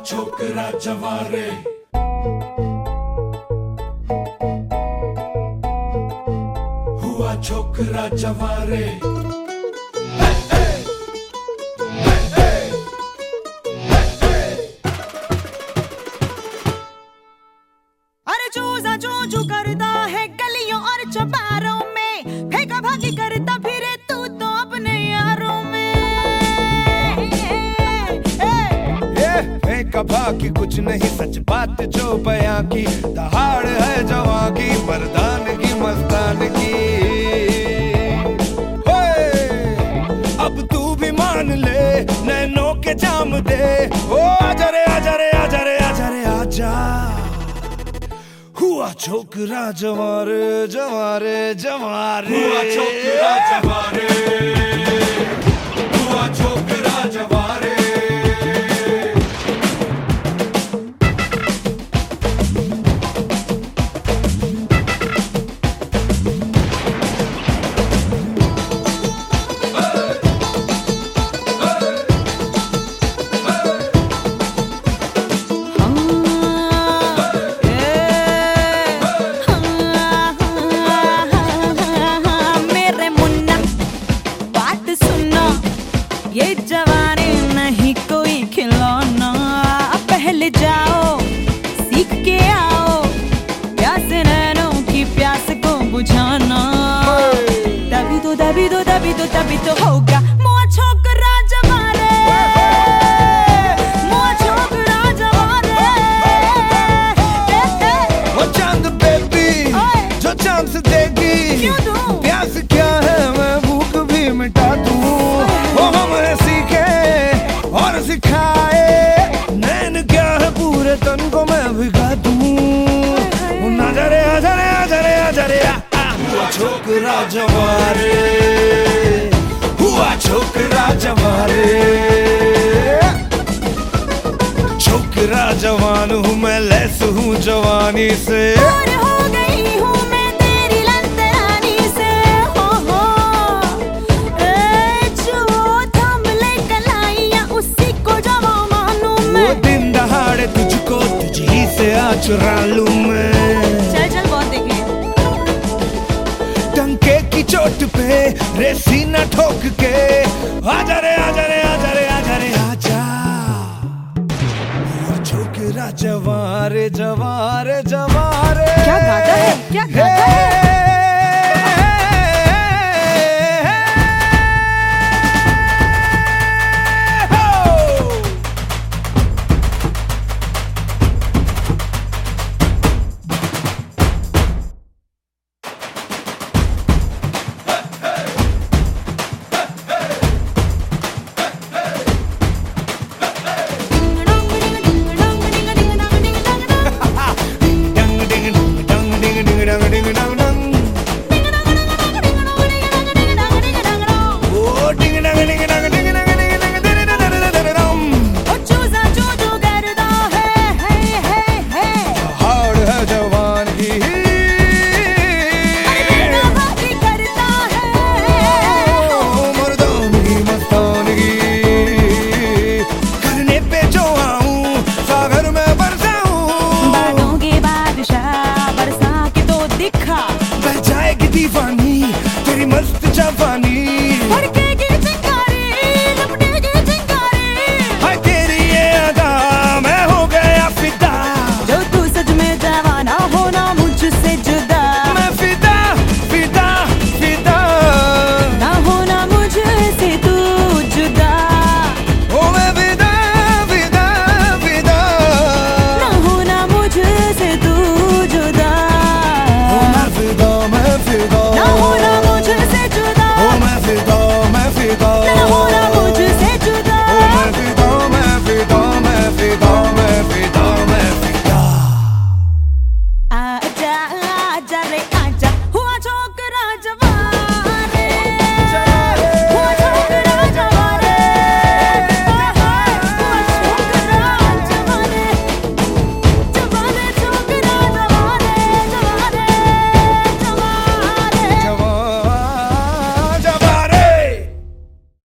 छोकरा जवारे हुआ छोकरा जवारे अरे चूजा चू करता है गलियों और चौबारों में, फेंका भागी करता फिरे तू तो अपने यारों में। फेंका भागी कुछ नहीं, सच बात जो बयां की, दहाड़ है जवां की, मर्दानगी मस्तानगी। अब तू भी मान ले, नैनों के जाम दे, ओ आजा रे आजा रे आजा रे आजा रे आजा। हुआ छोकरा जवारे जवारे जवारे, हुआ छोकरा जवारे, हुआ छोकरा जवारे। ये जवानी नहीं कोई खिलौना, पहले जाओ सीख के आओ, प्यास नैनों की प्यास को बुझाना। तभी तो होगा मुआ छोकरा जवारे, मुआ छोकरा जवारे। वो चांद बेबी जो चांद से देगी, क्यों दूं? प्यास क्या है मैं भूख भी मिटा दूं। वो हमें सीखे और सिखाए, नैन क्या है पूरे तन को मैं भिगा दूं। नजरे आजरे आजरे आजरे हुआ छोकरा जवारे, हुआ छोकरा जवारे। छोकरा जवान हूँ मैं, लैस हूँ जवानी से, और हो गई हूँ मैं तेरी लंतरानी से। हो जो थम ले कलाइयाँ उसी को जवा मानूं मैं। वो दिन दहाड़े तुझको तुझी से आ चुरा लूं मैं। चल बहुत देखे। टंके की चोट पे रे सीना ठोक के, आजा रे आजा रे आजा रे आजा रे आजा। हुआ छोकरा जवारे जवारे जवारे। क्या गाता है, क्या गाता है? दीवाना